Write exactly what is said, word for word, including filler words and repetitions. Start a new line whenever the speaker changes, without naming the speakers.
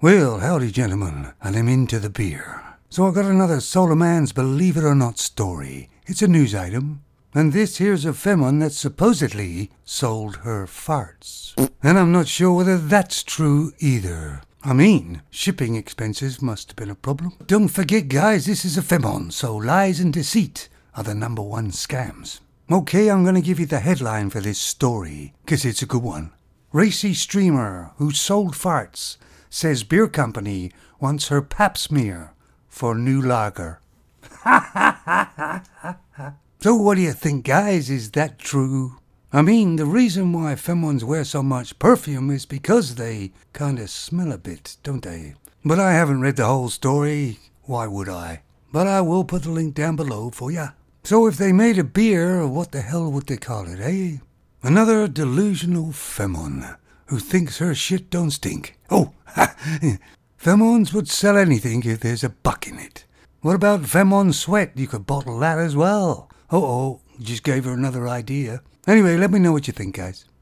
Well, howdy gentlemen, and I'm into the beer. So I got another Solar Man's Believe It or Not story. It's a news item. And this here's a femon that supposedly sold her farts. And I'm not sure whether that's true either. I mean, shipping expenses must have been a problem. Don't forget guys, this is a femon, so lies and deceit are the number one scams. Okay, I'm gonna give you the headline for this story, cause it's a good one. Racy streamer who sold farts says beer company wants her pap smear for new lager. So what do you think, guys? Is that true? I mean, the reason why femons wear so much perfume is because they kind of smell a bit, don't they? But I haven't read the whole story. Why would I? But I will put the link down below for ya. So if they made a beer, what the hell would they call it, eh? Another delusional femon who thinks her shit don't stink. Oh, femons would sell anything if there's a buck in it. What about femon sweat? You could bottle that as well. Uh-oh, just gave her another idea. Anyway, let me know what you think, guys.